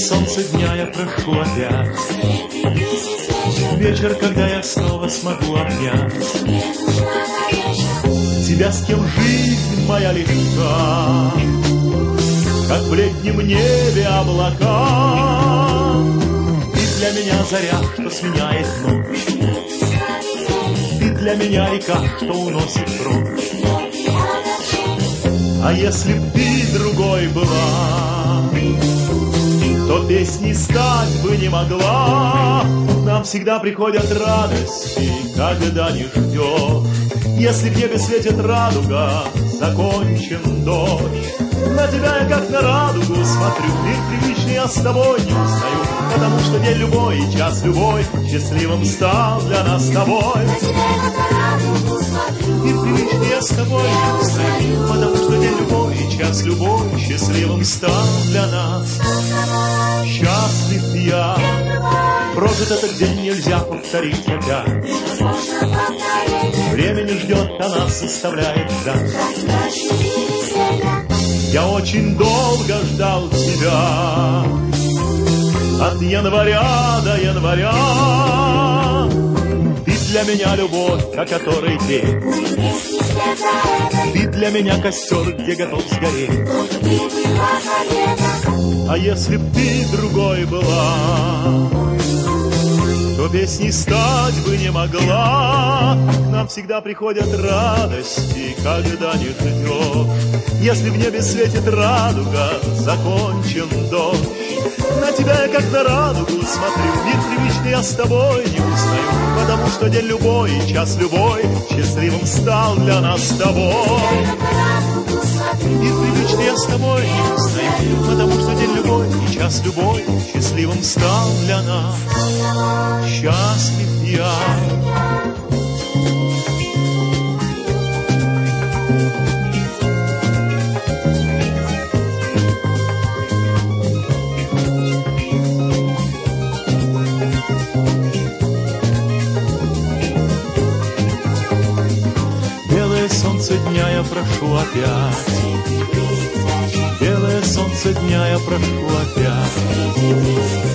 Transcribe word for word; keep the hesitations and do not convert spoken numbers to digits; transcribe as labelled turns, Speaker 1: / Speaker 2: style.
Speaker 1: солнце дня я прошу опять. Вечер, когда я снова смогу обнять тебя, с кем жизнь моя легка, как в летнем небе облака. Ты для меня заря, что сменяет ночь, ты для меня река, что уносит прочь. А если б ты другой была, то песней стать бы не могла. Нам всегда приходят радости, когда не ждешь. Если в небе светит радуга, закончен дождь. На тебя я как на радугу смотрю, мир привычный я с тобой не устаю, потому что день любой и час любой счастливым стал для нас с тобой. На тебя я как на радугу смотрю, мир привычный я с тобой не устаю, потому что день любой и час любой счастливым стал для нас. Счастлив я, прожит этот день нельзя повторить опять. Время не ждет, а нас заставляет ждать. Я очень долго ждал тебя, от января до января. Ты для меня любовь, о которой петь. Ты для меня костер, где готов сгореть. А если б ты другой была, то песней стать бы не могла. К нам всегда приходят радости, когда не ждешь. Если в небе светит радуга, закончен дождь. На тебя я как на радугу смотрю, мир привычный я с тобой не узнаю, потому что день любой и час любой счастливым стал для нас с тобой. Мир привычный я с тобой не узнаю, потому что день любой и час любой счастливым стал для нас. Счастлив я. Белое солнце дня я прошу опять. Белое солнце дня я прошу опять.